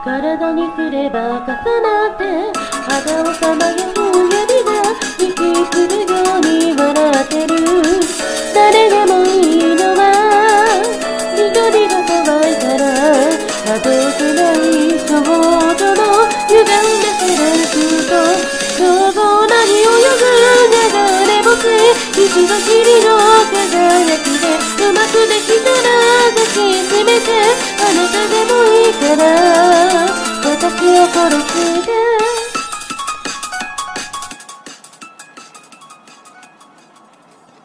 体に来れば重なって肌をさまよう指が息するように笑ってる。誰でもいいのは緑が乾いたらあどけない少女の歪んだセレクト。想像なに泳ぐ流れ星一度きりの輝きでうまくできたら抱きしめてあなたでもいいから